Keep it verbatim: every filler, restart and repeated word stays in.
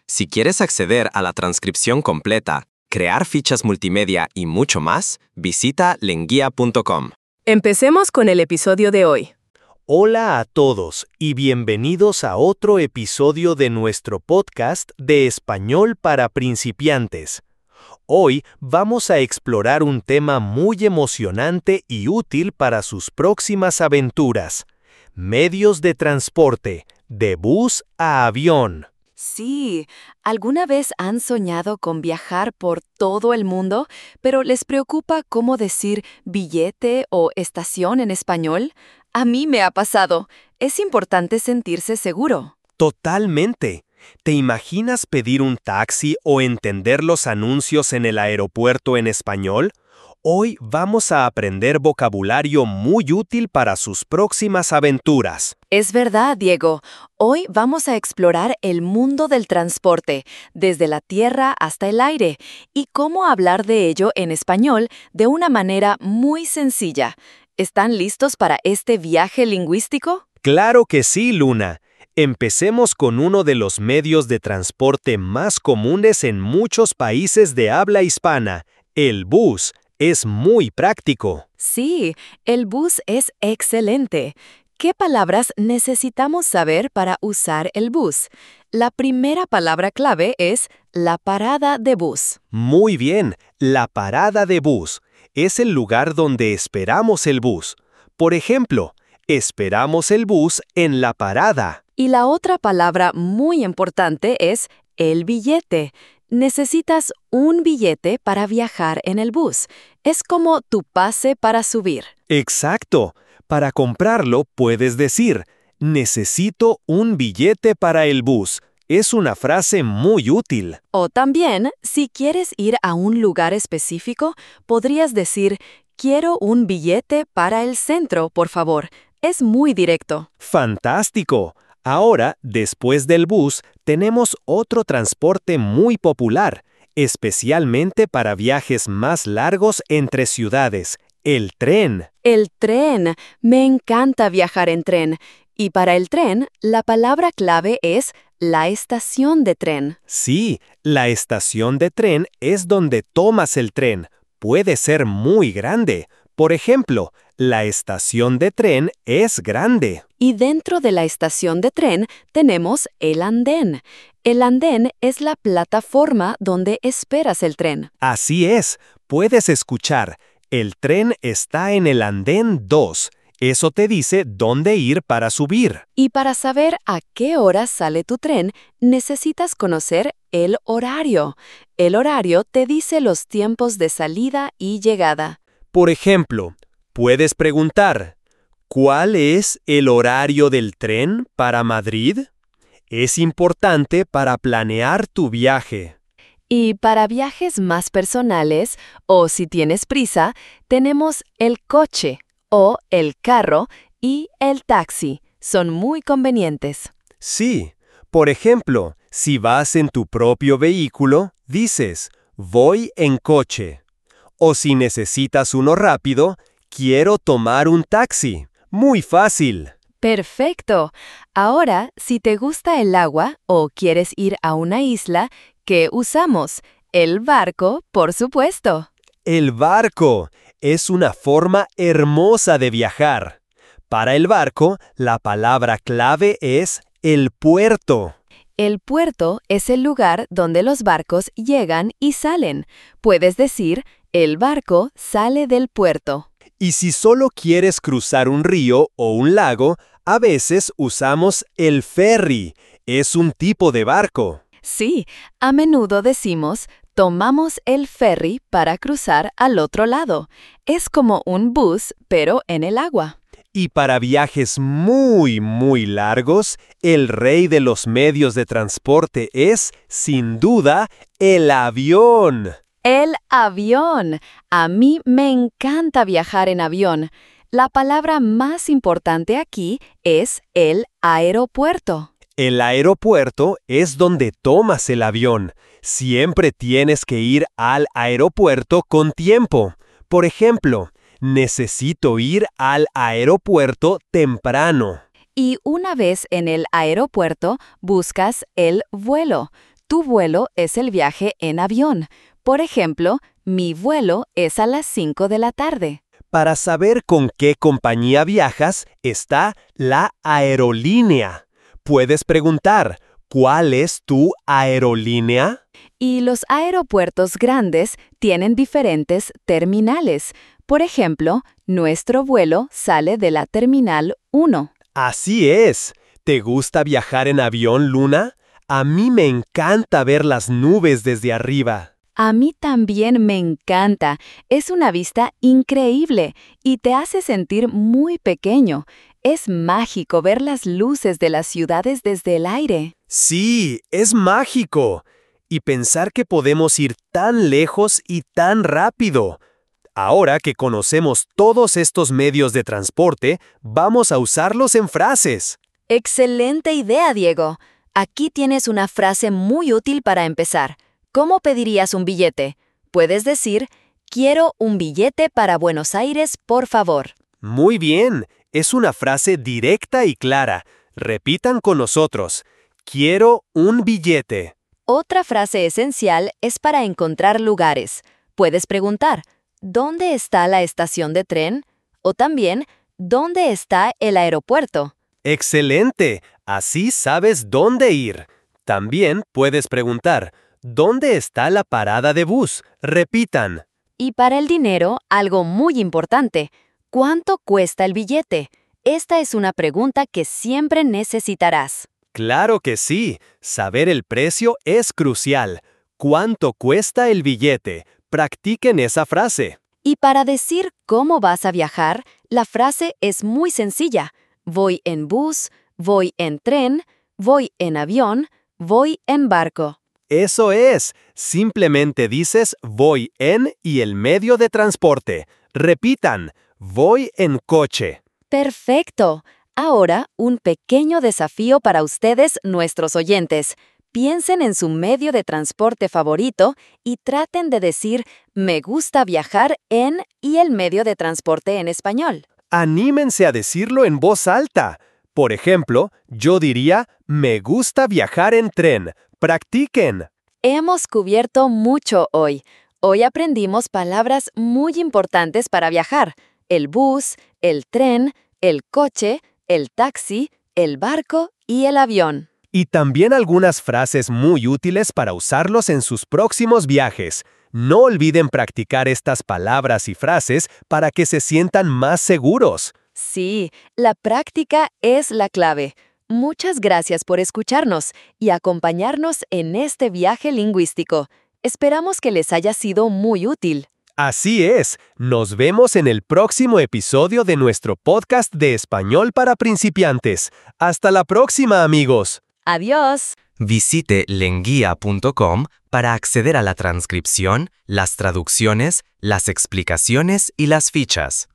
Si quieres acceder a la transcripción completa, crear fichas multimedia y mucho más, visita lenguía punto com. Empecemos con el episodio de hoy. Hola a todos y bienvenidos a otro episodio de nuestro podcast de español para principiantes. Hoy vamos a explorar un tema muy emocionante y útil para sus próximas aventuras: medios de transporte, de bus a avión. Sí, ¿alguna vez han soñado con viajar por todo el mundo, pero les preocupa cómo decir billete o estación en español? A mí me ha pasado. Es importante sentirse seguro. Totalmente. ¿Te imaginas pedir un taxi o entender los anuncios en el aeropuerto en español? Hoy vamos a aprender vocabulario muy útil para sus próximas aventuras. Es verdad, Diego. Hoy vamos a explorar el mundo del transporte, desde la tierra hasta el aire, y cómo hablar de ello en español de una manera muy sencilla. ¿Están listos para este viaje lingüístico? Claro que sí, Luna. Empecemos con uno de los medios de transporte más comunes en muchos países de habla hispana, el bus. Es muy práctico. Sí, el bus es excelente. ¿Qué palabras necesitamos saber para usar el bus? La primera palabra clave es la parada de bus. Muy bien, la parada de bus es el lugar donde esperamos el bus. Por ejemplo, esperamos el bus en la parada. Y la otra palabra muy importante es el billete. Necesitas un billete para viajar en el bus. Es como tu pase para subir. Exacto. Para comprarlo puedes decir, necesito un billete para el bus. Es una frase muy útil. O también, si quieres ir a un lugar específico, podrías decir, quiero un billete para el centro, por favor. Es muy directo. ¡Fantástico! Ahora, después del bus, tenemos otro transporte muy popular, especialmente para viajes más largos entre ciudades: el tren. El tren. Me encanta viajar en tren. Y para el tren, la palabra clave es la estación de tren. Sí, la estación de tren es donde tomas el tren. Puede ser muy grande. Por ejemplo, la estación de tren es grande. Y dentro de la estación de tren tenemos el andén. El andén es la plataforma donde esperas el tren. Así es. Puedes escuchar: el tren está en el andén dos. Eso te dice dónde ir para subir. Y para saber a qué hora sale tu tren, necesitas conocer el horario. El horario te dice los tiempos de salida y llegada. Por ejemplo, puedes preguntar: ¿cuál es el horario del tren para Madrid? Es importante para planear tu viaje. Y para viajes más personales, o si tienes prisa, tenemos el coche, o el carro y el taxi. Son muy convenientes. Sí, por ejemplo, si vas en tu propio vehículo, dices, voy en coche. O si necesitas uno rápido, quiero tomar un taxi. Muy fácil. Perfecto. Ahora, si te gusta el agua o quieres ir a una isla, ¿qué usamos? El barco, por supuesto. El barco es una forma hermosa de viajar. Para el barco, la palabra clave es el puerto. El puerto es el lugar donde los barcos llegan y salen. Puedes decir, el barco sale del puerto. Y si solo quieres cruzar un río o un lago, a veces usamos el ferry. Es un tipo de barco. Sí, a menudo decimos, tomamos el ferry para cruzar al otro lado. Es como un bus, pero en el agua. Y para viajes muy, muy largos, el rey de los medios de transporte es, sin duda, el avión. El avión. A mí me encanta viajar en avión. La palabra más importante aquí es el aeropuerto. El aeropuerto es donde tomas el avión. Siempre tienes que ir al aeropuerto con tiempo. Por ejemplo, necesito ir al aeropuerto temprano. Y una vez en el aeropuerto, buscas el vuelo. Tu vuelo es el viaje en avión. Por ejemplo, mi vuelo es a las cinco de la tarde. Para saber con qué compañía viajas está la aerolínea. Puedes preguntar, ¿cuál es tu aerolínea? Y los aeropuertos grandes tienen diferentes terminales. Por ejemplo, nuestro vuelo sale de la Terminal uno. Así es. ¿Te gusta viajar en avión, Luna? A mí me encanta ver las nubes desde arriba. A mí también me encanta. Es una vista increíble y te hace sentir muy pequeño. Es mágico ver las luces de las ciudades desde el aire. Sí, es mágico. Y pensar que podemos ir tan lejos y tan rápido. Ahora que conocemos todos estos medios de transporte, vamos a usarlos en frases. Excelente idea, Diego. Aquí tienes una frase muy útil para empezar. ¿Cómo pedirías un billete? Puedes decir, quiero un billete para Buenos Aires, por favor. Muy bien, es una frase directa y clara. Repitan con nosotros. Quiero un billete. Otra frase esencial es para encontrar lugares. Puedes preguntar, ¿dónde está la estación de tren? O también, ¿dónde está el aeropuerto? ¡Excelente! Así sabes dónde ir. También puedes preguntar, ¿dónde está la parada de bus? Repitan. Y para el dinero, algo muy importante. ¿Cuánto cuesta el billete? Esta es una pregunta que siempre necesitarás. Claro que sí. Saber el precio es crucial. ¿Cuánto cuesta el billete? Practiquen esa frase. Y para decir cómo vas a viajar, la frase es muy sencilla. Voy en bus, voy en tren, voy en avión, voy en barco. Eso es. Simplemente dices voy en y el medio de transporte. Repitan, voy en coche. Perfecto. Ahora, un pequeño desafío para ustedes, nuestros oyentes. Piensen en su medio de transporte favorito y traten de decir me gusta viajar en y el medio de transporte en español. Anímense a decirlo en voz alta. Por ejemplo, yo diría, me gusta viajar en tren. Practiquen. Hemos cubierto mucho hoy. Hoy aprendimos palabras muy importantes para viajar. El bus, el tren, el coche, el taxi, el barco y el avión. Y también algunas frases muy útiles para usarlos en sus próximos viajes. No olviden practicar estas palabras y frases para que se sientan más seguros. Sí, la práctica es la clave. Muchas gracias por escucharnos y acompañarnos en este viaje lingüístico. Esperamos que les haya sido muy útil. Así es, nos vemos en el próximo episodio de nuestro podcast de Español para Principiantes. Hasta la próxima, amigos. Adiós. Visite lenguia punto com para acceder a la transcripción, las traducciones, las explicaciones y las fichas.